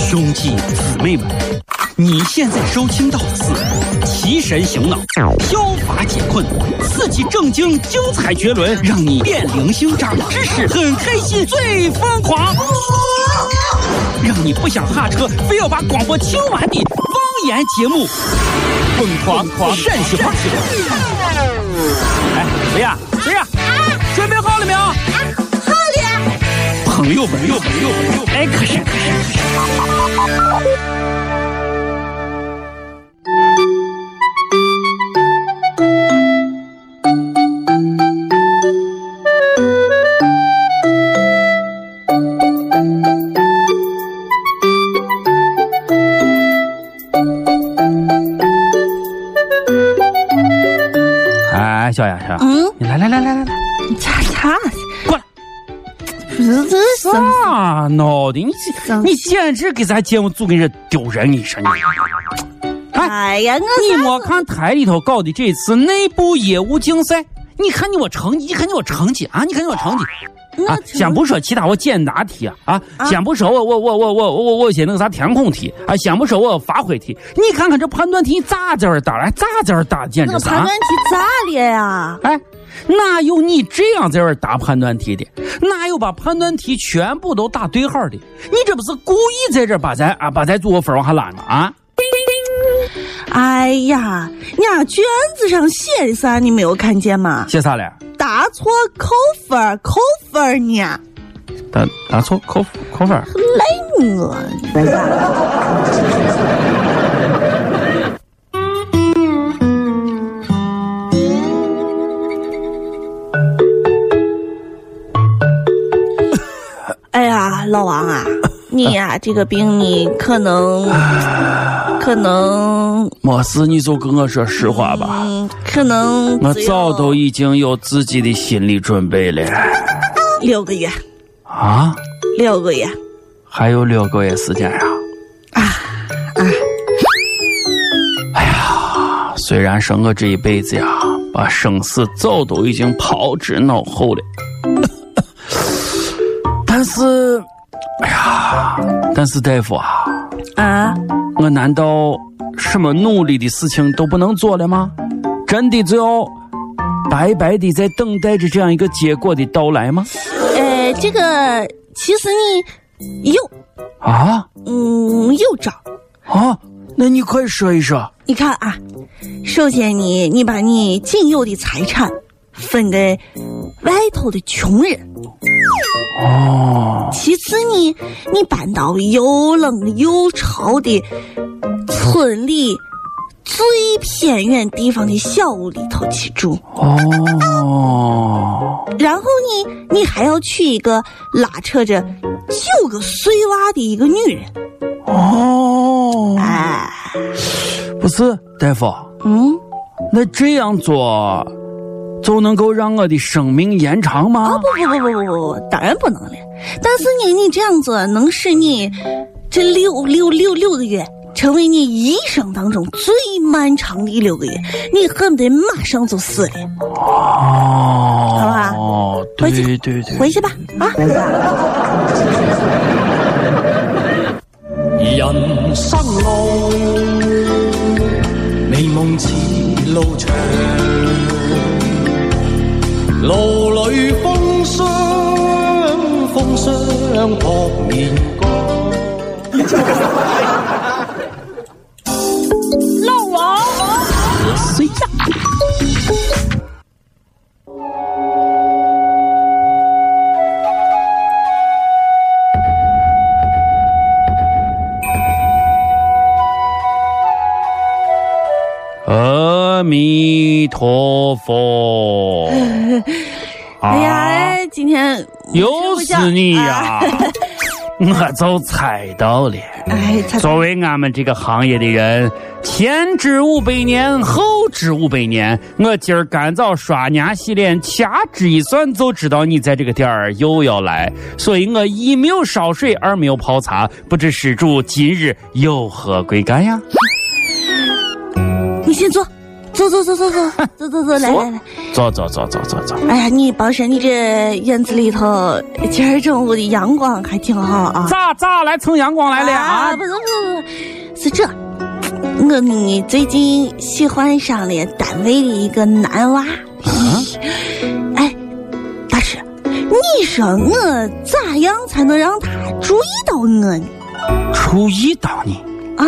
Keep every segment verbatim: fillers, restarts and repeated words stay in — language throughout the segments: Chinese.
兄弟姊妹们，你现在收听到的是提神醒脑、消乏解困、刺激正经、精彩绝伦，让你变零星长知识，很开心，最疯狂，让你不想下车，非要把广播听完的方言节目，疯狂狂陕西话。哎，谁呀？谁呀？准备好了没有？ 啊，好了。 朋友们，朋友们，朋友们，哎，可是，可是，可是。哎，小雅，小雅， 嗯， 你来来来来来来， 你擦擦， 过来。 这这啥闹的？你你简直给咱节目组给人丢人！你说你， 哎呀，我你没看台里头搞的这次内部业务竞赛？你看你我成绩，你看你我成绩啊！你看你我成绩啊！先不说其他我简答题啊啊！先不说我我我我我我我些那个啥填空题啊！先不说我发挥题，你看看这判断题咋在这儿打来？咋在这儿打？简直是！判断题咋了呀？ 哎。哪有你这样在这儿答判断题的？哪有把判断题全部都打对号的？你这不是故意在这儿把咱啊把咱组个分往下拉吗？啊！ 哎呀，你啊卷子上写的啥？你没有看见吗？ 写啥了？ 答错扣分，扣分呢？ 答答错扣扣分？ 累我！哎呀，老王啊，你呀、啊、这个病你可能可能没事，你就跟我说实话吧。 嗯，可能我早都已经有自己的心理准备了。 六个月啊？ 六个月？ 还有六个月时间呀、 啊？啊啊！ 哎呀，虽然说我这一辈子呀，把生死早都已经抛之脑后了。但是，哎呀，但是大夫啊， 啊， 我难道什么努力的事情都不能做了吗？真的就要白白的在等待着这样一个结果的到来吗？ 呃，这个其实你有啊， 嗯，有招啊，那你快说一说。 你看啊，首先你你把你仅有的财产分给外头的穷人。 哦， 其次你你搬到又冷又潮的村里最偏远地方的小屋里头去住。 哦， 然后你你还要娶一个拉扯着九个碎娃的一个女人。 哦， 哎， 不是大夫， 嗯， 那这样做就能够让我的生命延长吗？ 哦不不不不不不，当然不能了。但是你你这样做能使你这六六六六个月成为你一生当中最漫长的六个月，你恨不得马上就死了。 哦， 好吧？ 哦，对对对， 回去吧啊！ 人生路，美夢似路長。路裏風霜，風霜撲面光。 老王， 谁呀？阿弥陀佛。 哎呀，今天又是你呀！我就猜到了。 哎， 作为俺们这个行业的人，前知五百年，后知五百年。我今儿赶早刷牙洗脸，掐指一算就知道你在这个点儿又要来，所以我一没有烧水，二没有泡茶，不知施主今日有何贵干呀？ 你先坐，坐走走走走走走走走，来来来， 走走走走走走。 哎呀，你保证你这院子里头今儿中午的阳光还挺好啊。 咋咋来蹭阳光来了啊？ 啊不是不是不是，是这，我你最近喜欢上了单位的一个男娃。啊、哎，大师，你说我咋样才能让他注意到我呢？ 注意到你啊？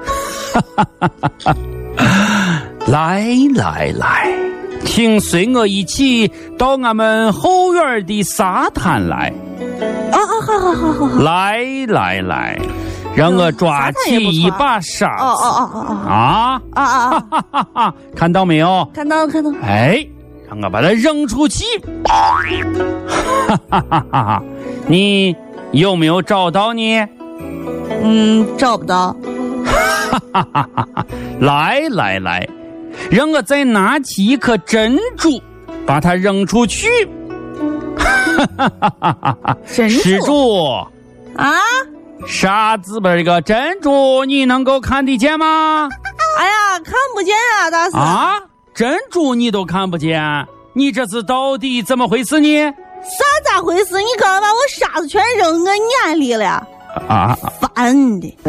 来来来，请随我一起到俺们后院的沙滩来。 啊啊，好好好好好。 来来来，让我抓起一把沙子。 哦哦哦哦哦。 啊啊啊啊！ 哈哈哈！看到没有？ 看到看到。 哎，让我把它扔出去。哈哈哈哈！你有没有找到呢？ 嗯，找不到。 哈哈哈哈！来来来，让我再拿起一颗珍珠，把它扔出去。哈哈哈哈哈！施主啊， 沙子边这个珍珠你能够看得见吗？ 哎呀，看不见啊，大师啊，珍珠你都看不见，你这是到底怎么回事呢？ 啥咋回事？你刚刚把我沙子全扔我眼里了。 啊， 烦的。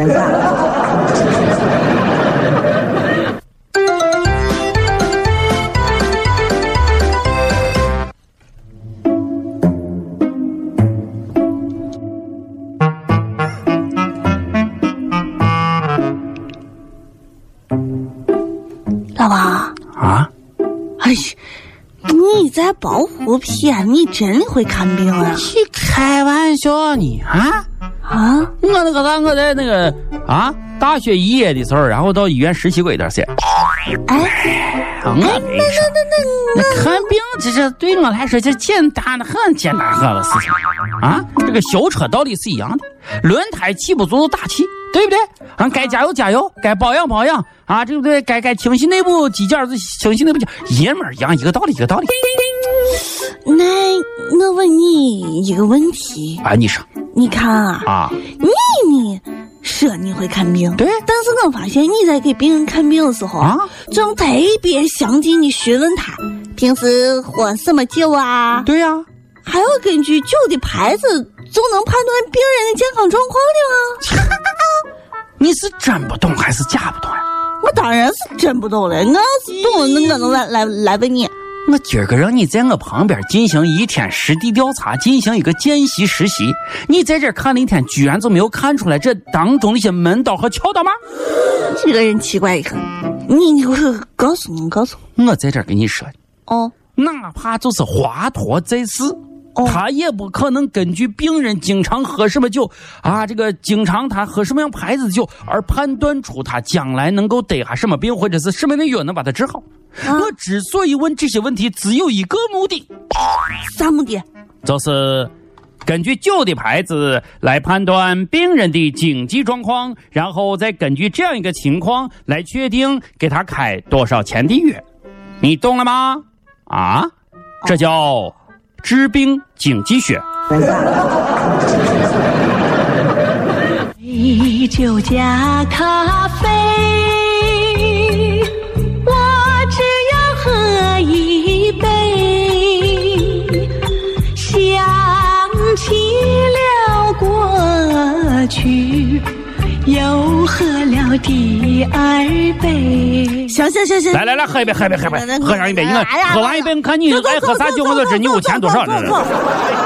老王啊， 哎呀，你在包胡骗，你真的会看病啊？ 你开玩笑呢啊？ 啊！ 我那个啥，我在那个啊大学毕业的时候，然后到医院实习过一段时间。 哎， 我没说，那那看病这是对我来说就简单的很，简单很的事情啊。这个修车道理是一样的，轮胎起不足打气，对不对？啊，该加油加油，该保养保养啊，对不对？该该清洗内部机件就清洗内部机，一模一样，一个道理一个道理。 那我问你一个问题啊，你说， 你看啊， 啊， 你呢说你会看病， 对， 但是我发现你在给病人看病的时候啊， 总特别详尽的询问他平时喝什么酒啊， 对呀、啊， 还要根据酒的牌子就能判断病人的健康状况的吗？ 你是真不懂还是假不懂呀？ 我当然是真不懂了，我要是懂，那我能来来来问你。 我今儿个让你在我旁边进行一天实地调查，进行一个见习实习，你在这儿看了一天，居然就没有看出来这当中的一些门道和窍道吗？ 这个人奇怪一个，你你我告诉你，告诉我，我在这儿跟你说， 哦， 哪怕就是华佗在世。 哦、 他也不可能根据病人经常喝什么酒啊，这个经常他喝什么样牌子的酒而判断出他将来能够得下什么病或者是什么样的药能把他治好。啊、我之所以问这些问题，只有一个目的。 啥目的？ 就是根据酒的牌子来判断病人的经济状况，然后再根据这样一个情况来确定给他开多少钱的药。你懂了吗？啊，这叫治病经济学。 美酒加咖啡，我只要喝一杯，想起了过去，又喝了第二杯。 行行行行， 来来来，喝一杯，喝一杯，喝一杯，喝上一杯。你看，喝完一杯，看你爱喝啥酒，我就知你有钱多少。这是。